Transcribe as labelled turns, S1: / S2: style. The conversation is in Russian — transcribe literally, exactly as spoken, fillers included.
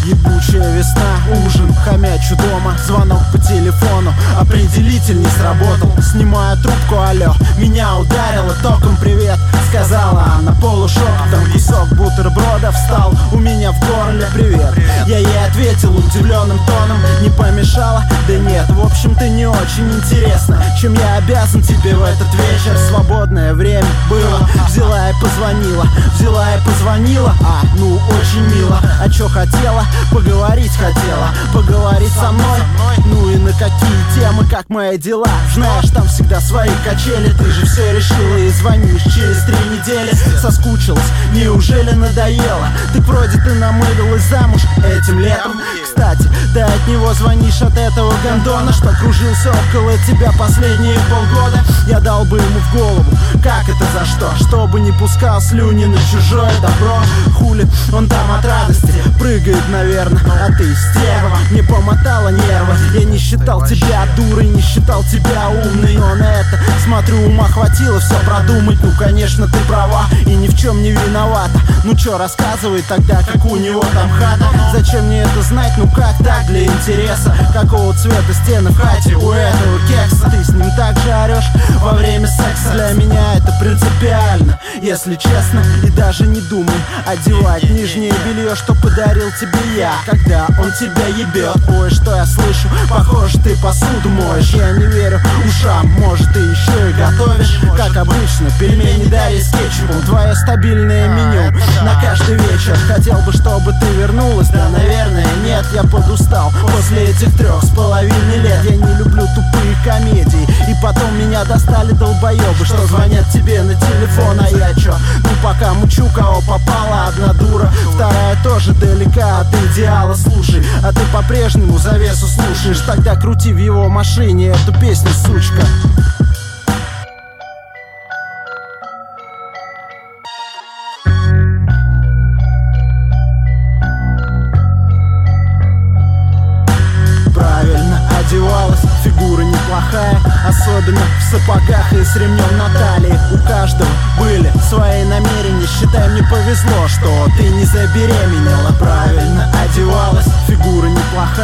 S1: Ебучая весна, ужин, хомячу дома, звонок по телефону, определитель не сработал. Снимаю трубку, алло, меня ударило током, привет, сказала она полушепотом. Кусок бутерброда встал у меня в горле, привет. Я ей ответил удивленным тоном, не помешало? Да нет, в общем-то не очень интересно, чем я обязан тебе в этот вечер. Свободное время было, взяла и позвонила, взяла и позвонила, а, ну очень мило. А чё хотела? Поговорить хотела, поговорить со мной. Ну и на какие темы, как мои дела? Знаешь, там всегда свои качели, ты же все решила и звонишь через три недели. Соскучилась, неужели надоело? Так вроде ты намылилась замуж этим летом. Кстати, ты от него звонишь, от этого гондона, что кружился около тебя последние полгода. Я дал бы ему в голову, как это за что? Чтобы не пускал слюни на чужое добро. Хули он там от радости прыгает, наверное, а ты стерва. Не помотала нервы, я не считал тебя дурой, не считал тебя умной, но на это, смотрю, ума хватило все продумать. Ну конечно ты права и ни в чем не виновата. Ну чё, рассказывай тогда, как у него там хата. Зачем мне это знать, ну как так, для интереса? Какого цвета стены в хате у этого кекса? Ты с ним так же орешь во время секса? Для меня это принципиально, если честно. И даже не думай одевать нижнее белье, что подарил тебе я, когда он тебя ебет. Ой, что я слышу, похоже, ты посуду моешь. Я не верю ушам, может ты еще и готовишь, как обычно, пельмени Дарьи с кетчупом. Твое стабильное меню на каждый вечер. Хотел бы, чтобы ты вернулась, да, наверное, нет. Я подустал после этих трех с половиной лет. Я не люблю тупые комедии, и потом меня достали долбоебы, что звонят тебе на телефон. А я чё? Ну пока мучу, кого попала. Одна дура, вторая тоже далека от идеала. Слушай, а ты по-прежнему завесу слушаешь? Тогда крути в его машине эту песню, сучка. Одевалась, фигура неплохая, особенно в сапогах и с ремнем на талии. У каждого были свои намерения, считай, мне повезло, что ты не забеременела. Правильно одевалась, фигура неплохая.